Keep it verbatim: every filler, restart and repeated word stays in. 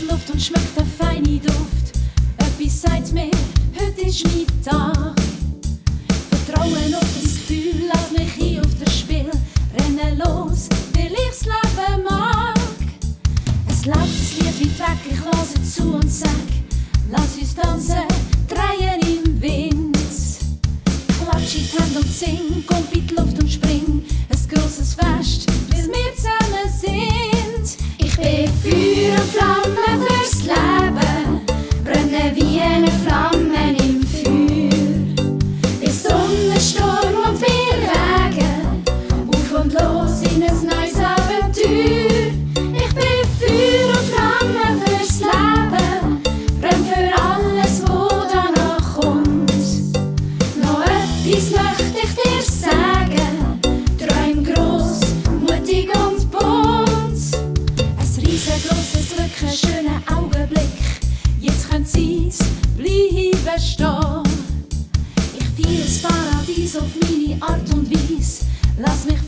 Luft und schmeckt der feine Duft. Etwas sagt mir, heute ist mein Tag. Vertrauen auf das Gefühl, lass mich ein auf das Spiel. Rennen los, weil ich's Leben mag. Es läuft das Lied wie Dreck, ich höre zu und sag, lass uns tanzen, drehen im Wind. Klatsch in die Hände und sing, komm in die Luft und spring. Ein grosses Fest, bis wir zusammen sind. Ich bin Feuer und Flamme fürs Leben, brenne wie eine Flamme im Feuer. Bei Sonnensturm und bei Regen, auf und los in ein neues Abenteuer. Ich bin Feuer und Flamme fürs Leben, brenn für alles, was danach kommt. Noch etwas möchte ich dir sagen, träum gross, mutig und bunt. Ein riesengroßes Glück, ein schöner Augenblick, jetzt könnte Zeit bleiben stehen. Ich feiere das Paradies auf meine Art und Weise, lass mich